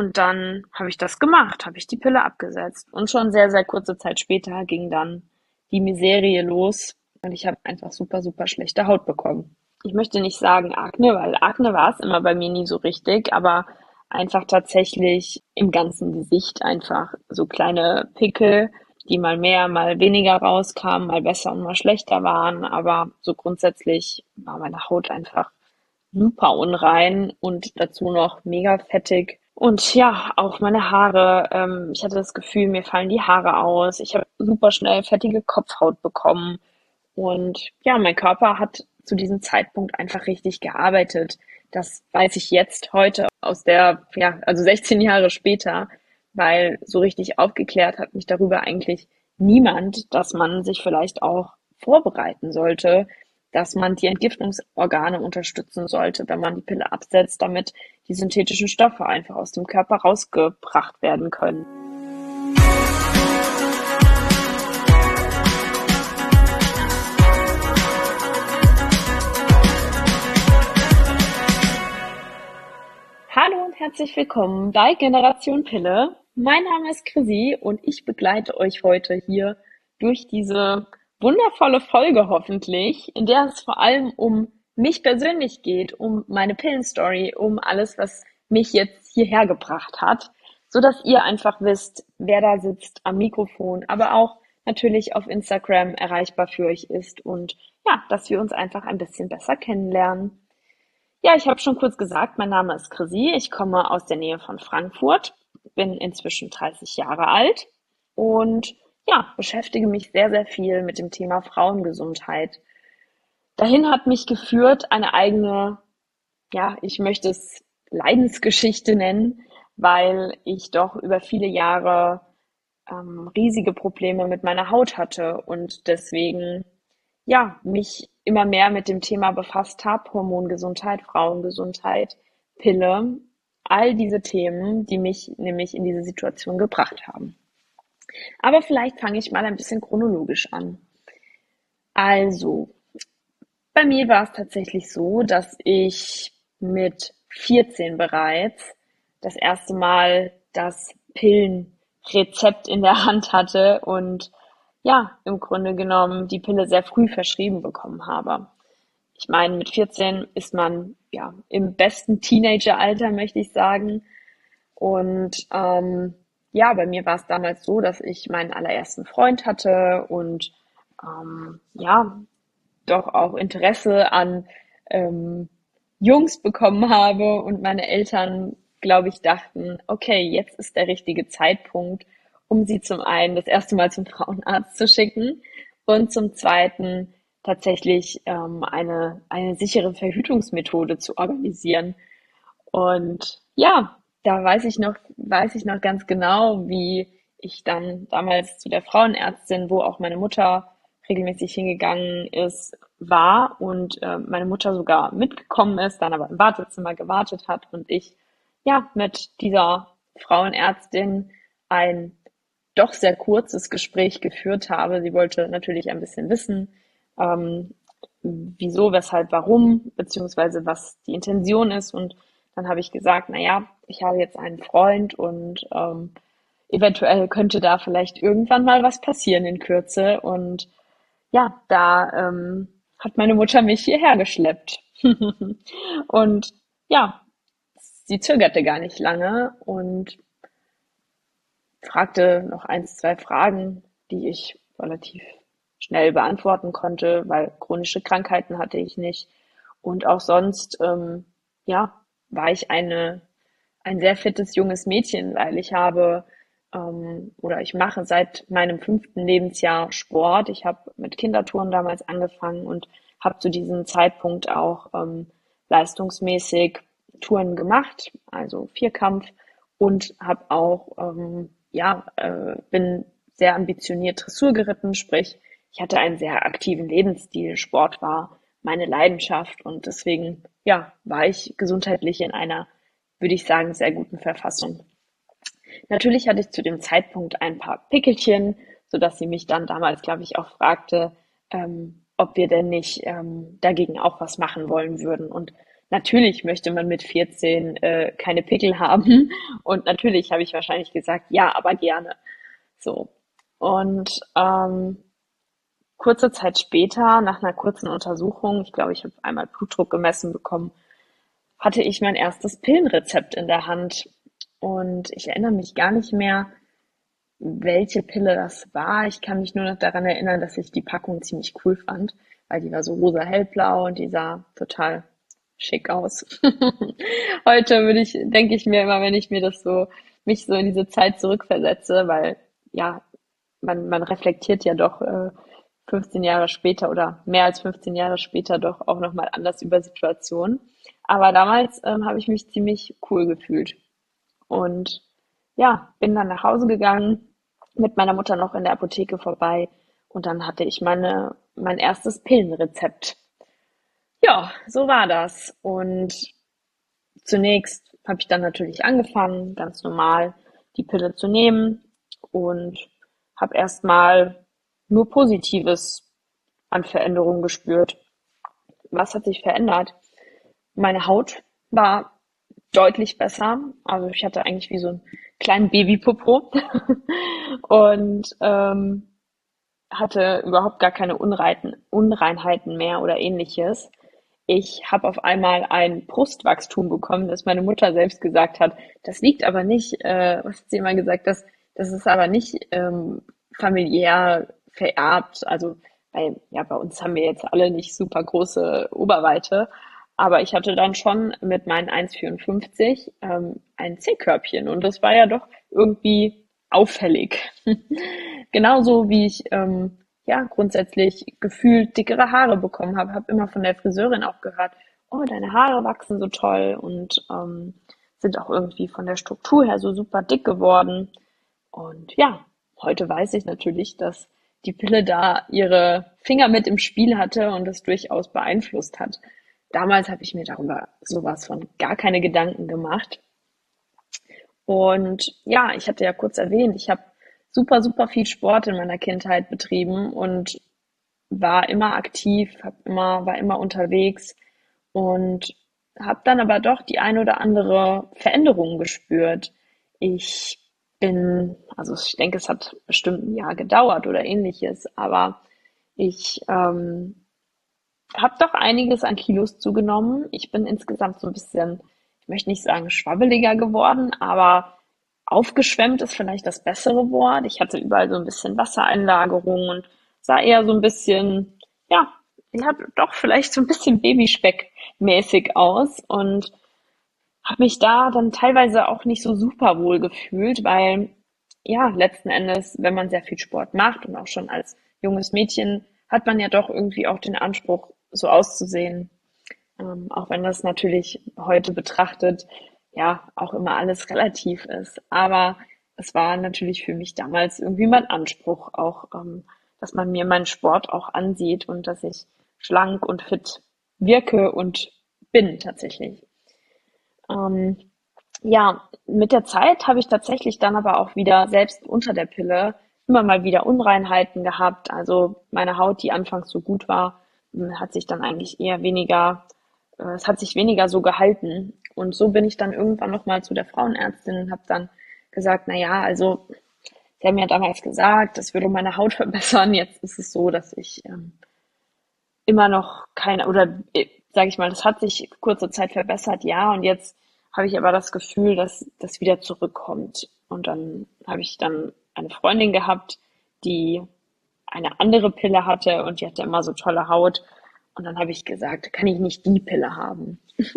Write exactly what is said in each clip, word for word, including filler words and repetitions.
und dann habe ich das gemacht, habe ich die Pille abgesetzt. Und schon sehr, sehr kurze Zeit später ging dann die Miserie los und ich habe einfach super, super schlechte Haut bekommen. Ich möchte nicht sagen Akne, weil Akne war es immer bei mir nie so richtig, aber einfach tatsächlich im ganzen Gesicht einfach so kleine Pickel, die mal mehr, mal weniger rauskamen, mal besser und mal schlechter waren. Aber so grundsätzlich war meine Haut einfach super unrein und dazu noch mega fettig. Und ja, auch meine Haare. Ähm, ich hatte das Gefühl, mir fallen die Haare aus. Ich habe super schnell fettige Kopfhaut bekommen. Und ja, mein Körper hat zu diesem Zeitpunkt einfach richtig gearbeitet. Das weiß ich jetzt heute aus der, ja, also sechzehn Jahre später, weil so richtig aufgeklärt hat mich darüber eigentlich niemand, dass man sich vielleicht auch vorbereiten sollte, dass man die Entgiftungsorgane unterstützen sollte, wenn man die Pille absetzt, damit die synthetischen Stoffe einfach aus dem Körper rausgebracht werden können. Hallo und herzlich willkommen bei Generation Pille. Mein Name ist Chrissy und ich begleite euch heute hier durch diese wundervolle Folge hoffentlich, in der es vor allem um mich persönlich geht, um meine Pillenstory, um alles, was mich jetzt hierher gebracht hat, so dass ihr einfach wisst, wer da sitzt am Mikrofon, aber auch natürlich auf Instagram erreichbar für euch ist und ja, dass wir uns einfach ein bisschen besser kennenlernen. Ja, ich habe schon kurz gesagt, mein Name ist Chrissy. Ich komme aus der Nähe von Frankfurt, bin inzwischen dreißig Jahre alt und ja, beschäftige mich sehr, sehr viel mit dem Thema Frauengesundheit. Dahin hat mich geführt eine eigene, ja, ich möchte es Leidensgeschichte nennen, weil ich doch über viele Jahre ähm, riesige Probleme mit meiner Haut hatte und deswegen ja, mich immer mehr mit dem Thema befasst habe, Hormongesundheit, Frauengesundheit, Pille, all diese Themen, die mich nämlich in diese Situation gebracht haben. Aber vielleicht fange ich mal ein bisschen chronologisch an. Also, bei mir war es tatsächlich so, dass ich mit vierzehn bereits das erste Mal das Pillenrezept in der Hand hatte und ja, im Grunde genommen die Pille sehr früh verschrieben bekommen habe. Ich meine, mit vierzehn ist man ja im besten Teenageralter, möchte ich sagen. Und ähm, ja, bei mir war es damals so, dass ich meinen allerersten Freund hatte und ähm, ja, doch auch Interesse an ähm, Jungs bekommen habe und meine Eltern, glaube ich, dachten, okay, jetzt ist der richtige Zeitpunkt, um sie zum einen das erste Mal zum Frauenarzt zu schicken und zum zweiten tatsächlich ähm, eine, eine sichere Verhütungsmethode zu organisieren. Und ja, da weiß ich noch, weiß ich noch ganz genau, wie ich dann damals zu der Frauenärztin, wo auch meine Mutter regelmäßig hingegangen ist, war und äh, meine Mutter sogar mitgekommen ist, dann aber im Wartezimmer gewartet hat und ich ja mit dieser Frauenärztin ein doch sehr kurzes Gespräch geführt habe. Sie wollte natürlich ein bisschen wissen, ähm, wieso, weshalb, warum, beziehungsweise was die Intention ist. Und dann habe ich gesagt, na ja, ich habe jetzt einen Freund und ähm, eventuell könnte da vielleicht irgendwann mal was passieren in Kürze. Und ja, da ähm, hat meine Mutter mich hierher geschleppt. Und ja, sie zögerte gar nicht lange und fragte noch eins, zwei Fragen, die ich relativ schnell beantworten konnte, weil chronische Krankheiten hatte ich nicht. Und auch sonst, ähm, ja, war ich eine, ein sehr fittes junges Mädchen, weil ich habe ähm, oder ich mache seit meinem fünften Lebensjahr Sport. Ich habe mit Kindertouren damals angefangen und habe zu diesem Zeitpunkt auch ähm, leistungsmäßig Touren gemacht, also Vierkampf und habe auch ähm, ja äh, bin sehr ambitioniert Dressur geritten, sprich ich hatte einen sehr aktiven Lebensstil. Sport war meine Leidenschaft und deswegen ja war ich gesundheitlich in einer, würde ich sagen, sehr guten Verfassung. Natürlich hatte ich zu dem Zeitpunkt ein paar Pickelchen, so dass sie mich dann damals, glaube ich, auch fragte, ähm, ob wir denn nicht ähm, dagegen auch was machen wollen würden. Und natürlich möchte man mit vierzehn äh, keine Pickel haben und natürlich habe ich wahrscheinlich gesagt, ja, aber gerne. So. Und ähm, kurze Zeit später, nach einer kurzen Untersuchung, ich glaube, ich habe einmal Blutdruck gemessen bekommen, hatte ich mein erstes Pillenrezept in der Hand. Und ich erinnere mich gar nicht mehr, welche Pille das war. Ich kann mich nur noch daran erinnern, dass ich die Packung ziemlich cool fand, weil die war so rosa hellblau und die sah total schick aus. Heute würde ich, denke ich mir immer, wenn ich mir das so, mich so in diese Zeit zurückversetze, weil ja, man, man reflektiert ja doch äh, fünfzehn Jahre später oder mehr als fünfzehn Jahre später doch auch nochmal anders über Situationen. Aber damals ähm, habe ich mich ziemlich cool gefühlt. Und ja, bin dann nach Hause gegangen, mit meiner Mutter noch in der Apotheke vorbei und dann hatte ich meine, mein erstes Pillenrezept. Ja, so war das. Und zunächst habe ich dann natürlich angefangen, ganz normal die Pille zu nehmen und habe erstmal nur Positives an Veränderungen gespürt. Was hat sich verändert? Meine Haut war deutlich besser. Also ich hatte eigentlich wie so einen kleinen Babypopo und ähm, hatte überhaupt gar keine Unreiten, Unreinheiten mehr oder ähnliches. Ich habe auf einmal ein Brustwachstum bekommen, das meine Mutter selbst gesagt hat. Das liegt aber nicht, äh, was hat sie immer gesagt, das, das ist aber nicht ähm, familiär vererbt. Also bei, ja, bei uns haben wir jetzt alle nicht super große Oberweite, aber ich hatte dann schon mit meinen eins Komma vierundfünfzig ähm, ein C-Körbchen und das war ja doch irgendwie auffällig. Genauso wie ich ähm, ja grundsätzlich gefühlt dickere Haare bekommen habe, habe immer von der Friseurin auch gehört, oh, deine Haare wachsen so toll und ähm, sind auch irgendwie von der Struktur her so super dick geworden. Und ja, heute weiß ich natürlich, dass die Pille da ihre Finger mit im Spiel hatte und es durchaus beeinflusst hat. Damals habe ich mir darüber sowas von gar keine Gedanken gemacht. Und ja, ich hatte ja kurz erwähnt, ich habe super, super viel Sport in meiner Kindheit betrieben und war immer aktiv, hab immer, war immer unterwegs und habe dann aber doch die ein oder andere Veränderung gespürt. Ich bin, also ich denke, es hat bestimmt ein Jahr gedauert oder ähnliches, aber ich ähm, habe doch einiges an Kilos zugenommen. Ich bin insgesamt so ein bisschen, ich möchte nicht sagen schwabbeliger geworden, aber aufgeschwemmt ist vielleicht das bessere Wort. Ich hatte überall so ein bisschen Wassereinlagerung und sah eher so ein bisschen, ja, ich hatte doch vielleicht so ein bisschen Babyspeck-mäßig aus und habe mich da dann teilweise auch nicht so super wohl gefühlt, weil ja, letzten Endes, wenn man sehr viel Sport macht und auch schon als junges Mädchen, hat man ja doch irgendwie auch den Anspruch, so auszusehen. Ähm, auch wenn das natürlich heute betrachtet, ja, auch immer alles relativ ist. Aber es war natürlich für mich damals irgendwie mein Anspruch, auch, ähm, dass man mir meinen Sport auch ansieht und dass ich schlank und fit wirke und bin tatsächlich. Ähm, ja, mit der Zeit habe ich tatsächlich dann aber auch wieder selbst unter der Pille immer mal wieder Unreinheiten gehabt. Also meine Haut, die anfangs so gut war, m, hat sich dann eigentlich eher weniger, äh, es hat sich weniger so gehalten. Und so bin ich dann irgendwann nochmal zu der Frauenärztin und habe dann gesagt, na ja, also sie haben ja damals gesagt, das würde meine Haut verbessern. Jetzt ist es so, dass ich ähm, immer noch keine, oder äh, sage ich mal, das hat sich kurze Zeit verbessert, ja, und jetzt habe ich aber das Gefühl, dass das wieder zurückkommt. Und dann habe ich dann eine Freundin gehabt, die eine andere Pille hatte und die hatte immer so tolle Haut. Und dann habe ich gesagt, kann ich nicht die Pille haben?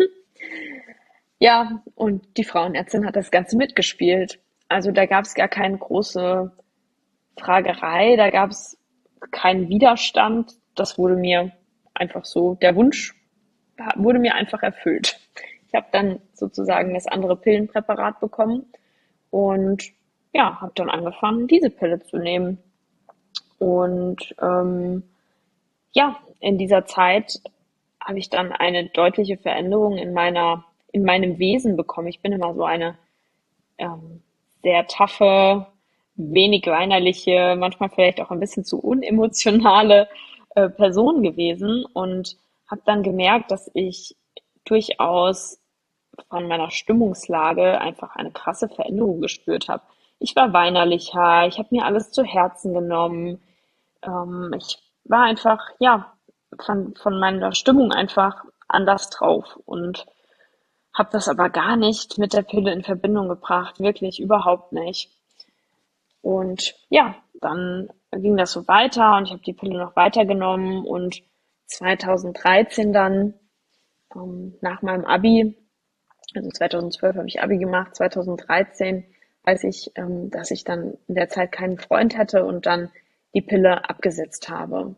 Ja, und die Frauenärztin hat das Ganze mitgespielt. Also da gab es gar keine große Fragerei, da gab es keinen Widerstand. Das wurde mir einfach so, der Wunsch wurde mir einfach erfüllt. Ich habe dann sozusagen das andere Pillenpräparat bekommen und ja, habe dann angefangen, diese Pille zu nehmen. Und ähm, ja, in dieser Zeit habe ich dann eine deutliche Veränderung in meiner, in meinem Wesen bekommen. Ich bin immer so eine ähm, sehr taffe, wenig weinerliche, manchmal vielleicht auch ein bisschen zu unemotionale äh, Person gewesen und habe dann gemerkt, dass ich durchaus von meiner Stimmungslage einfach eine krasse Veränderung gespürt habe. Ich war weinerlicher, ich habe mir alles zu Herzen genommen. Ähm, ich war einfach, ja, von, von meiner Stimmung einfach anders drauf und habe das aber gar nicht mit der Pille in Verbindung gebracht, wirklich überhaupt nicht. Und ja, dann ging das so weiter und ich habe die Pille noch weitergenommen und zweitausenddreizehn dann, ähm, nach meinem Abi, also zweitausendzwölf habe ich Abi gemacht, zweitausenddreizehn weiß ich, ähm, dass ich dann in der Zeit keinen Freund hatte und dann die Pille abgesetzt habe.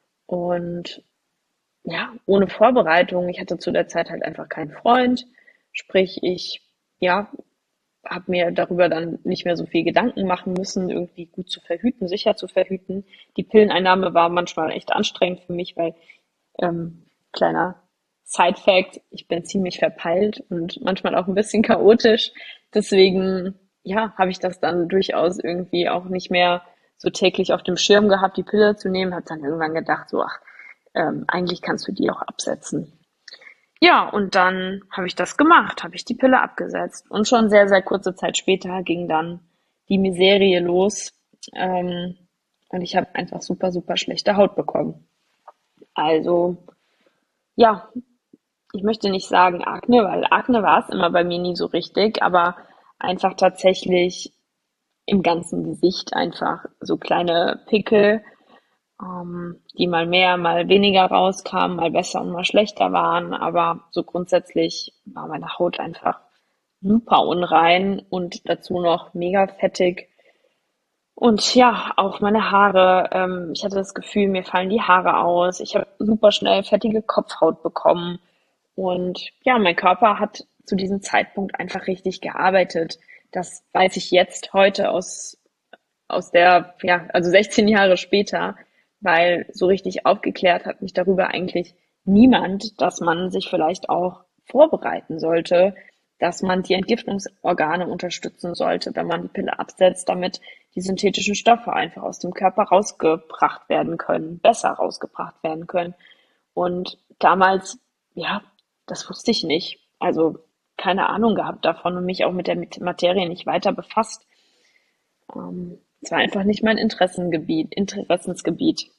Und ja, ohne Vorbereitung. Ich hatte zu der Zeit halt einfach keinen Freund. Sprich, ich, ja, habe mir darüber dann nicht mehr so viel Gedanken machen müssen, irgendwie gut zu verhüten, sicher zu verhüten. Die Pilleneinnahme war manchmal echt anstrengend für mich, weil, ähm, kleiner Side-Fact, ich bin ziemlich verpeilt und manchmal auch ein bisschen chaotisch. Deswegen, ja, habe ich das dann durchaus irgendwie auch nicht mehr so täglich auf dem Schirm gehabt, die Pille zu nehmen. Habe dann irgendwann gedacht, so, ach, ähm, eigentlich kannst du die auch absetzen. Ja, und dann habe ich das gemacht, habe ich die Pille abgesetzt. Und schon sehr, sehr kurze Zeit später ging dann die Miserie los. Ähm, und ich habe einfach super, super schlechte Haut bekommen. Also, ja, ich möchte nicht sagen Akne, weil Akne war es immer bei mir nie so richtig, aber einfach tatsächlich im ganzen Gesicht einfach so kleine Pickel, ähm, die mal mehr, mal weniger rauskamen, mal besser und mal schlechter waren. Aber so grundsätzlich war meine Haut einfach super unrein und dazu noch mega fettig. Und ja, auch meine Haare. Ähm, ich hatte das Gefühl, mir fallen die Haare aus. Ich habe super schnell fettige Kopfhaut bekommen. Und ja, mein Körper hat zu diesem Zeitpunkt einfach richtig gearbeitet. Das weiß ich jetzt heute aus aus der, ja, also sechzehn Jahre später, weil so richtig aufgeklärt hat mich darüber eigentlich niemand, dass man sich vielleicht auch vorbereiten sollte, dass man die Entgiftungsorgane unterstützen sollte, wenn man die Pille absetzt, damit die synthetischen Stoffe einfach aus dem Körper rausgebracht werden können, besser rausgebracht werden können. Und damals, ja, das wusste ich nicht. Also keine Ahnung gehabt davon und mich auch mit der Materie nicht weiter befasst. Ähm, es war einfach nicht mein Interessengebiet, Interessensgebiet.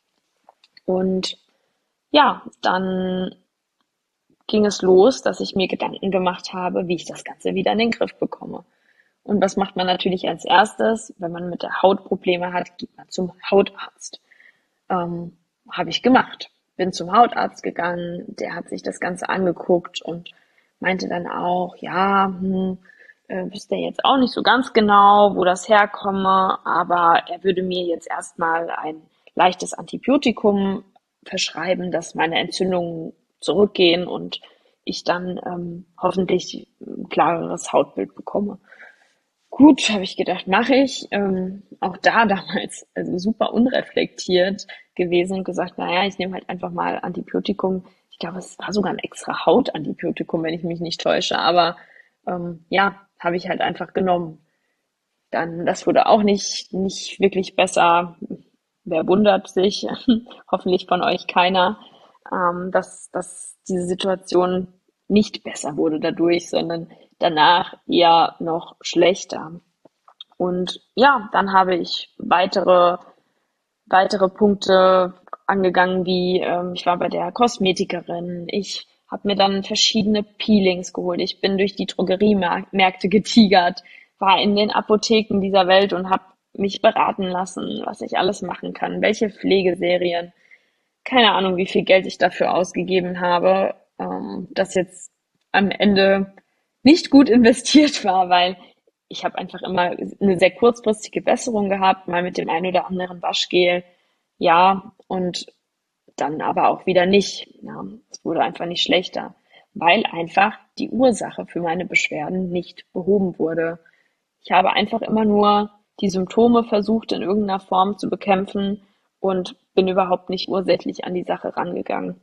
Und ja, dann ging es los, dass ich mir Gedanken gemacht habe, wie ich das Ganze wieder in den Griff bekomme. Und was macht man natürlich als erstes, wenn man mit der Haut Probleme hat, geht man zum Hautarzt. Ähm, Habe ich gemacht. Bin zum Hautarzt gegangen, der hat sich das Ganze angeguckt und meinte dann auch, ja, hm, äh, wüsste jetzt auch nicht so ganz genau, wo das herkomme, aber er würde mir jetzt erstmal ein leichtes Antibiotikum verschreiben, dass meine Entzündungen zurückgehen und ich dann ähm, hoffentlich ein klareres Hautbild bekomme. Gut, habe ich gedacht, mache ich. Ähm, auch da damals, also super unreflektiert gewesen und gesagt, naja, ich nehme halt einfach mal Antibiotikum. Ich glaube, es war sogar ein extra Hautantibiotikum, wenn ich mich nicht täusche. Aber ähm, ja, habe ich halt einfach genommen. Dann, das wurde auch nicht, nicht wirklich besser. Wer wundert sich? Hoffentlich von euch keiner, ähm, dass, dass diese Situation nicht besser wurde dadurch, sondern danach eher noch schlechter. Und ja, dann habe ich weitere, weitere Punkte angegangen, wie ähm, ich war bei der Kosmetikerin, ich habe mir dann verschiedene Peelings geholt, ich bin durch die Drogeriemärkte getigert, war in den Apotheken dieser Welt und habe mich beraten lassen, was ich alles machen kann, welche Pflegeserien, keine Ahnung, wie viel Geld ich dafür ausgegeben habe, ähm, das jetzt am Ende nicht gut investiert war, weil ich habe einfach immer eine sehr kurzfristige Besserung gehabt, mal mit dem einen oder anderen Waschgel, ja, und dann aber auch wieder nicht. Ja, es wurde einfach nicht schlechter, weil einfach die Ursache für meine Beschwerden nicht behoben wurde. Ich habe einfach immer nur die Symptome versucht, in irgendeiner Form zu bekämpfen und bin überhaupt nicht ursächlich an die Sache rangegangen.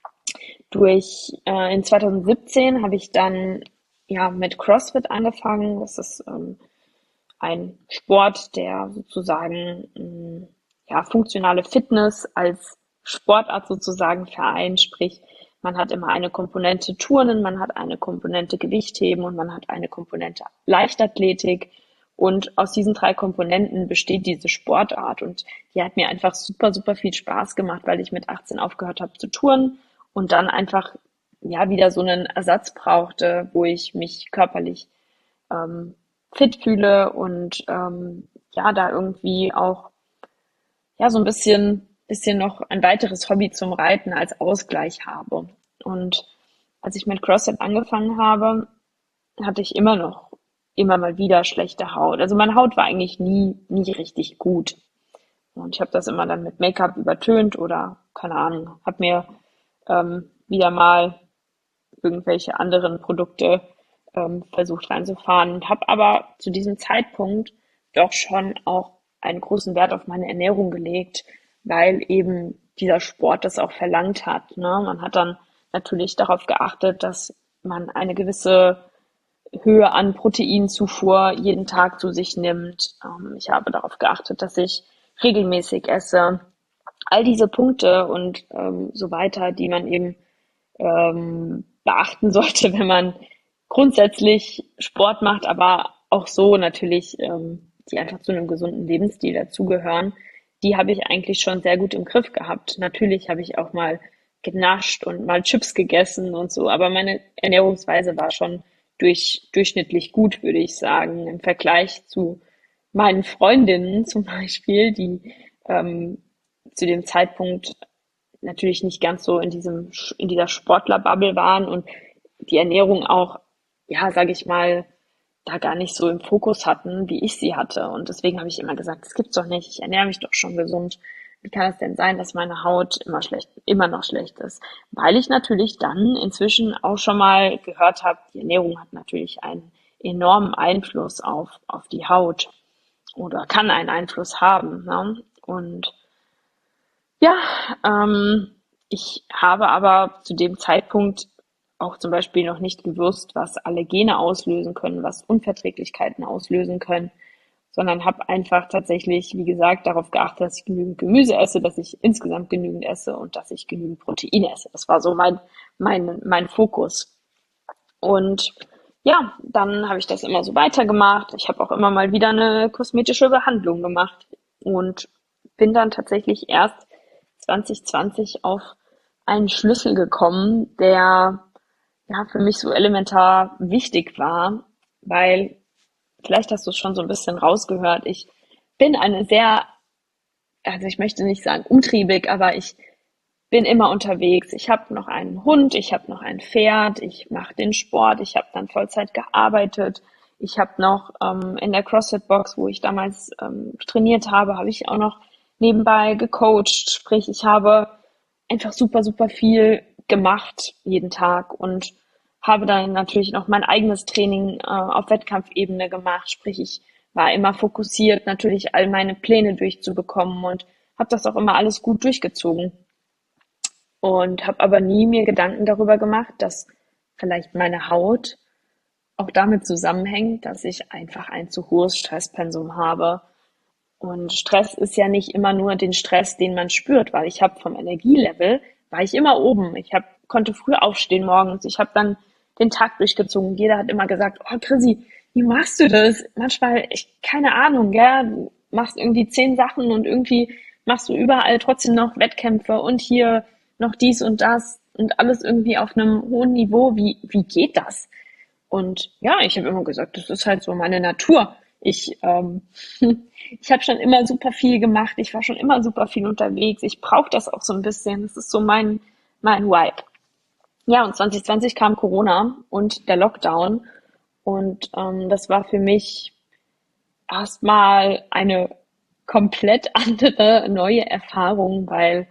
Durch äh, in zweitausendsiebzehn habe ich dann ja mit CrossFit angefangen. Das ist ähm, ein Sport, der sozusagen mh, ja funktionale Fitness als Sportart sozusagen vereint, sprich Man hat immer eine Komponente Turnen, man hat eine Komponente Gewichtheben und man hat eine Komponente Leichtathletik. Und aus diesen drei Komponenten besteht diese Sportart. Und die hat mir einfach super, super viel Spaß gemacht, weil ich mit achtzehn aufgehört habe zu turnen und dann einfach ja wieder so einen Ersatz brauchte, wo ich mich körperlich ähm, fit fühle und ähm, ja, da irgendwie auch ja so ein bisschen, bisschen noch ein weiteres Hobby zum Reiten als Ausgleich habe. Und als ich mit CrossFit angefangen habe, hatte ich immer noch immer mal wieder schlechte Haut. Also meine Haut war eigentlich nie, nie richtig gut. Und ich habe das immer dann mit Make-up übertönt oder keine Ahnung, habe mir ähm, wieder mal irgendwelche anderen Produkte ähm, versucht reinzufahren und habe aber zu diesem Zeitpunkt doch schon auch einen großen Wert auf meine Ernährung gelegt, weil eben dieser Sport das auch verlangt hat. Ne? Man hat dann natürlich darauf geachtet, dass man eine gewisse Höhe an Proteinzufuhr jeden Tag zu sich nimmt. Ähm, ich habe darauf geachtet, dass ich regelmäßig esse. All diese Punkte und ähm, so weiter, die man eben ähm, beachten sollte, wenn man grundsätzlich Sport macht, aber auch so natürlich, ähm, die einfach zu einem gesunden Lebensstil dazugehören, die habe ich eigentlich schon sehr gut im Griff gehabt. Natürlich habe ich auch mal genascht und mal Chips gegessen und so, aber meine Ernährungsweise war schon durch, durchschnittlich gut, würde ich sagen, im Vergleich zu meinen Freundinnen zum Beispiel, die ähm, zu dem Zeitpunkt natürlich nicht ganz so in diesem, in dieser Sportler-Bubble waren und die Ernährung auch, ja, sage ich mal, da gar nicht so im Fokus hatten, wie ich sie hatte. Und deswegen habe ich immer gesagt, das gibt's doch nicht. Ich ernähre mich doch schon gesund. Wie kann es denn sein, dass meine Haut immer schlecht, immer noch schlecht ist? Weil ich natürlich dann inzwischen auch schon mal gehört habe, die Ernährung hat natürlich einen enormen Einfluss auf, auf die Haut oder kann einen Einfluss haben. Ne? Und ja, ähm, ich habe aber zu dem Zeitpunkt auch zum Beispiel noch nicht gewusst, was Allergene auslösen können, was Unverträglichkeiten auslösen können, sondern habe einfach tatsächlich, wie gesagt, darauf geachtet, dass ich genügend Gemüse esse, dass ich insgesamt genügend esse und dass ich genügend Proteine esse. Das war so mein, mein, mein Fokus. Und ja, dann habe ich das immer so weitergemacht. Ich habe auch immer mal wieder eine kosmetische Behandlung gemacht und bin dann tatsächlich erst zwanzig zwanzig auf einen Schlüssel gekommen, der ja für mich so elementar wichtig war, weil vielleicht hast du es schon so ein bisschen rausgehört. Ich bin eine sehr, also ich möchte nicht sagen umtriebig, aber ich bin immer unterwegs. Ich habe noch einen Hund, ich habe noch ein Pferd, ich mache den Sport, ich habe dann Vollzeit gearbeitet. Ich habe noch ähm, in der CrossFit-Box, wo ich damals ähm, trainiert habe, habe ich auch noch nebenbei gecoacht. Sprich, ich habe einfach super, super viel gemacht jeden Tag und habe dann natürlich noch mein eigenes Training äh, auf Wettkampfebene gemacht. Sprich, ich war immer fokussiert, natürlich all meine Pläne durchzubekommen und habe das auch immer alles gut durchgezogen und habe aber nie mir Gedanken darüber gemacht, dass vielleicht meine Haut auch damit zusammenhängt, dass ich einfach ein zu hohes Stresspensum habe. Und Stress ist ja nicht immer nur den Stress, den man spürt, weil ich habe vom Energielevel, war ich immer oben. Ich hab, konnte früh aufstehen morgens. Ich habe dann den Tag durchgezogen. Jeder hat immer gesagt, oh Chrissy, wie machst du das? Manchmal, ich, keine Ahnung, gell? Du machst irgendwie zehn Sachen und irgendwie machst du überall trotzdem noch Wettkämpfe und hier noch dies und das und alles irgendwie auf einem hohen Niveau. Wie, wie geht das? Und ja, ich habe immer gesagt, das ist halt so meine Natur. Ich, ähm, ich habe schon immer super viel gemacht. Ich war schon immer super viel unterwegs. Ich brauche das auch so ein bisschen. Das ist so mein, mein Vibe. Ja, und zwanzig zwanzig kam Corona und der Lockdown. Und ähm, das war für mich erstmal eine komplett andere, neue Erfahrung, weil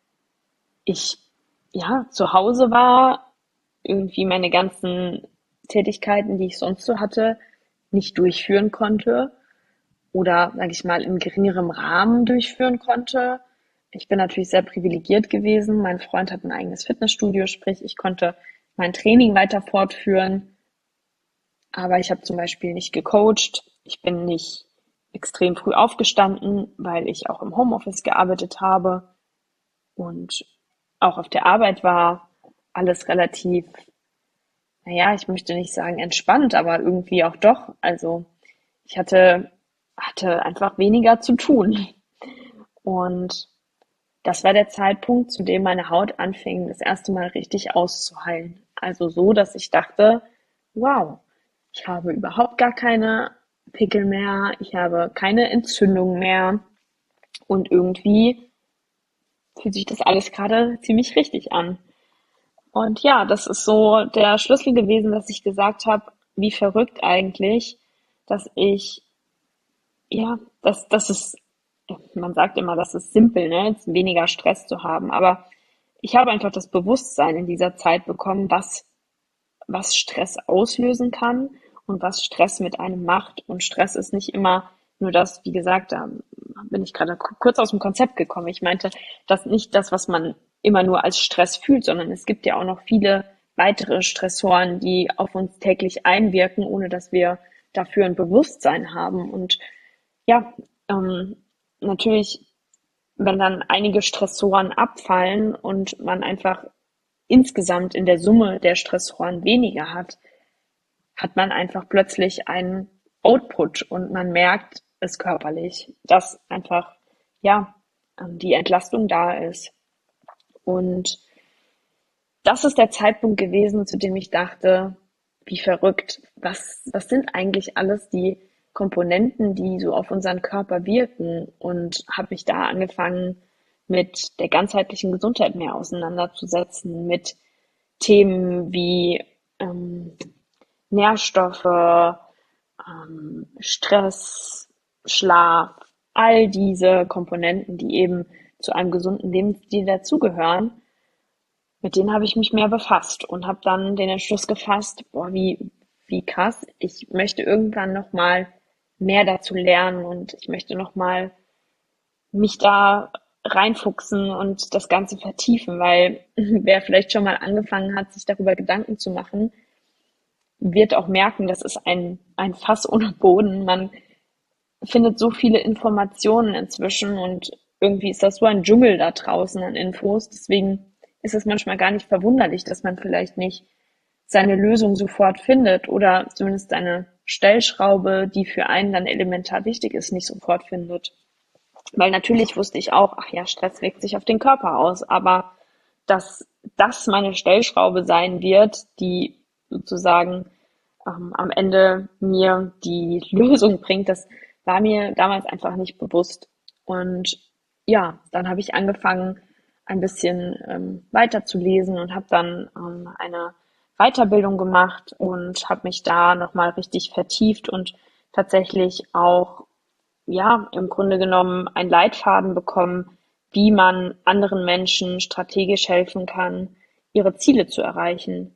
ich ja zu Hause war, irgendwie meine ganzen Tätigkeiten, die ich sonst so hatte, nicht durchführen konnte oder, sage ich mal, in geringerem Rahmen durchführen konnte. Ich bin natürlich sehr privilegiert gewesen. Mein Freund hat ein eigenes Fitnessstudio, sprich, ich konnte mein Training weiter fortführen, aber ich habe zum Beispiel nicht gecoacht. Ich bin nicht extrem früh aufgestanden, weil ich auch im Homeoffice gearbeitet habe und auch auf der Arbeit war. alles relativ, naja, ich möchte nicht sagen entspannt, aber irgendwie auch doch. Also ich hatte, hatte einfach weniger zu tun. Und das war der Zeitpunkt, zu dem meine Haut anfing, das erste Mal richtig auszuheilen. Also so, dass ich dachte, wow, ich habe überhaupt gar keine Pickel mehr, ich habe keine Entzündung mehr und irgendwie fühlt sich das alles gerade ziemlich richtig an. Und ja, das ist so der Schlüssel gewesen, dass ich gesagt habe, wie verrückt eigentlich, dass ich, ja, dass, dass es, man sagt immer, das ist simpel, ne, jetzt weniger Stress zu haben, aber ich habe einfach das Bewusstsein in dieser Zeit bekommen, was, was Stress auslösen kann und was Stress mit einem macht. Und Stress ist nicht immer nur das, wie gesagt, da bin ich gerade kurz aus dem Konzept gekommen. Ich meinte, das nicht das, was man immer nur als Stress fühlt, sondern es gibt ja auch noch viele weitere Stressoren, die auf uns täglich einwirken, ohne dass wir dafür ein Bewusstsein haben. Und ja, ähm, natürlich, wenn dann einige Stressoren abfallen und man einfach insgesamt in der Summe der Stressoren weniger hat, hat man einfach plötzlich einen Output und man merkt es körperlich, dass einfach, ja, ähm, die Entlastung da ist. Und das ist der Zeitpunkt gewesen, zu dem ich dachte, wie verrückt, was, was sind eigentlich alles die Komponenten, die so auf unseren Körper wirken, und habe mich da angefangen, mit der ganzheitlichen Gesundheit mehr auseinanderzusetzen, mit Themen wie ähm, Nährstoffe, ähm, Stress, Schlaf, all diese Komponenten, die eben zu einem gesunden Lebensstil dazugehören, mit denen habe ich mich mehr befasst und habe dann den Entschluss gefasst, boah, wie, wie krass, ich möchte irgendwann nochmal mehr dazu lernen und ich möchte nochmal mich da reinfuchsen und das Ganze vertiefen, weil wer vielleicht schon mal angefangen hat, sich darüber Gedanken zu machen, wird auch merken, das ist ein, ein Fass ohne Boden. Man findet so viele Informationen inzwischen und irgendwie ist das so ein Dschungel da draußen an Infos. Deswegen ist es manchmal gar nicht verwunderlich, dass man vielleicht nicht seine Lösung sofort findet oder zumindest seine Stellschraube, die für einen dann elementar wichtig ist, nicht sofort findet. Weil natürlich wusste ich auch, ach ja, Stress wirkt sich auf den Körper aus, aber dass das meine Stellschraube sein wird, die sozusagen ähm, am Ende mir die Lösung bringt, das war mir damals einfach nicht bewusst. Und ja, dann habe ich angefangen, ein bisschen ähm, weiter zu lesen und habe dann ähm, eine Weiterbildung gemacht und habe mich da nochmal richtig vertieft und tatsächlich auch, ja, im Grunde genommen einen Leitfaden bekommen, wie man anderen Menschen strategisch helfen kann, ihre Ziele zu erreichen.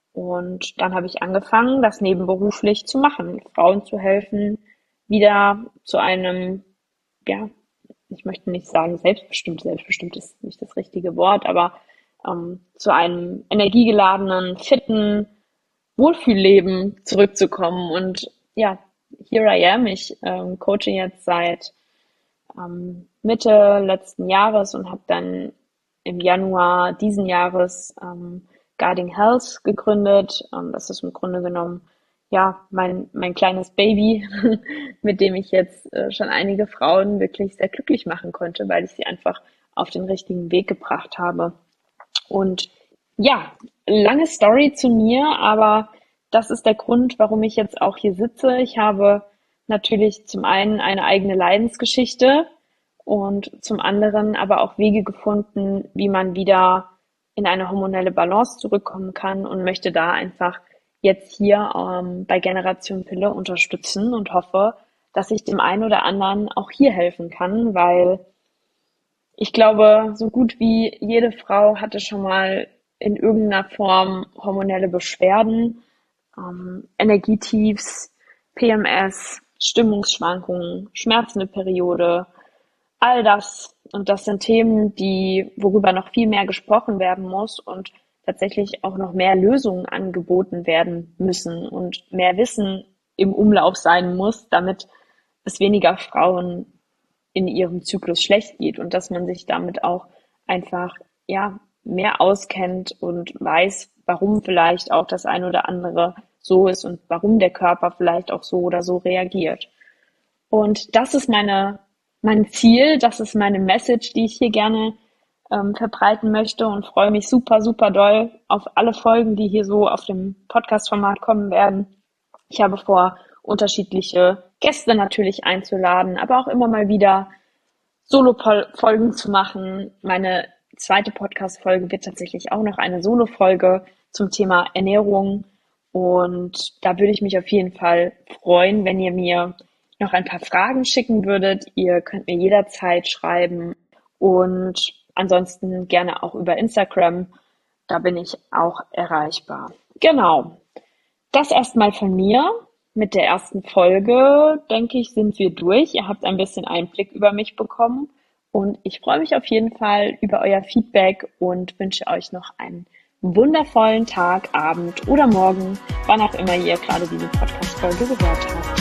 Und dann habe ich angefangen, das nebenberuflich zu machen, Frauen zu helfen, wieder zu einem, ja, ich möchte nicht sagen selbstbestimmt, selbstbestimmt ist nicht das richtige Wort, aber ähm, zu einem energiegeladenen, fitten Wohlfühlleben zurückzukommen. Und ja, here I am. Ich ähm, coache jetzt seit ähm, Mitte letzten Jahres und habe dann im Januar diesen Jahres ähm, Guarding Health gegründet. Ähm, das ist im Grunde genommen ja mein mein kleines Baby, mit dem ich jetzt äh, schon einige Frauen wirklich sehr glücklich machen konnte, weil ich sie einfach auf den richtigen Weg gebracht habe. Und ja, lange Story zu mir, aber das ist der Grund, warum ich jetzt auch hier sitze. Ich habe natürlich zum einen eine eigene Leidensgeschichte und zum anderen aber auch Wege gefunden, wie man wieder in eine hormonelle Balance zurückkommen kann, und möchte da einfach jetzt hier ähm, bei Generation Pille unterstützen und hoffe, dass ich dem einen oder anderen auch hier helfen kann, weil ich glaube, so gut wie jede Frau hatte schon mal in irgendeiner Form hormonelle Beschwerden, ähm, Energietiefs, P M S, Stimmungsschwankungen, schmerzende Periode, all das. Und das sind Themen, die, worüber noch viel mehr gesprochen werden muss und tatsächlich auch noch mehr Lösungen angeboten werden müssen und mehr Wissen im Umlauf sein muss, damit es weniger Frauen in ihrem Zyklus schlecht geht und dass man sich damit auch einfach, ja, mehr auskennt und weiß, warum vielleicht auch das ein oder andere so ist und warum der Körper vielleicht auch so oder so reagiert. Und das ist meine, mein Ziel, das ist meine Message, die ich hier gerne ähm, verbreiten möchte und freue mich super, super doll auf alle Folgen, die hier so auf dem Podcast-Format kommen werden. Ich habe vor, unterschiedliche Gäste natürlich einzuladen, aber auch immer mal wieder Solo-Folgen zu machen. Meine zweite Podcast-Folge wird tatsächlich auch noch eine Solo-Folge zum Thema Ernährung. Und da würde ich mich auf jeden Fall freuen, wenn ihr mir noch ein paar Fragen schicken würdet. Ihr könnt mir jederzeit schreiben und ansonsten gerne auch über Instagram. Da bin ich auch erreichbar. Genau. Das erstmal von mir. Mit der ersten Folge, denke ich, sind wir durch. Ihr habt ein bisschen Einblick über mich bekommen und ich freue mich auf jeden Fall über euer Feedback und wünsche euch noch einen wundervollen Tag, Abend oder Morgen, wann auch immer ihr gerade diese Podcast-Folge gehört habt.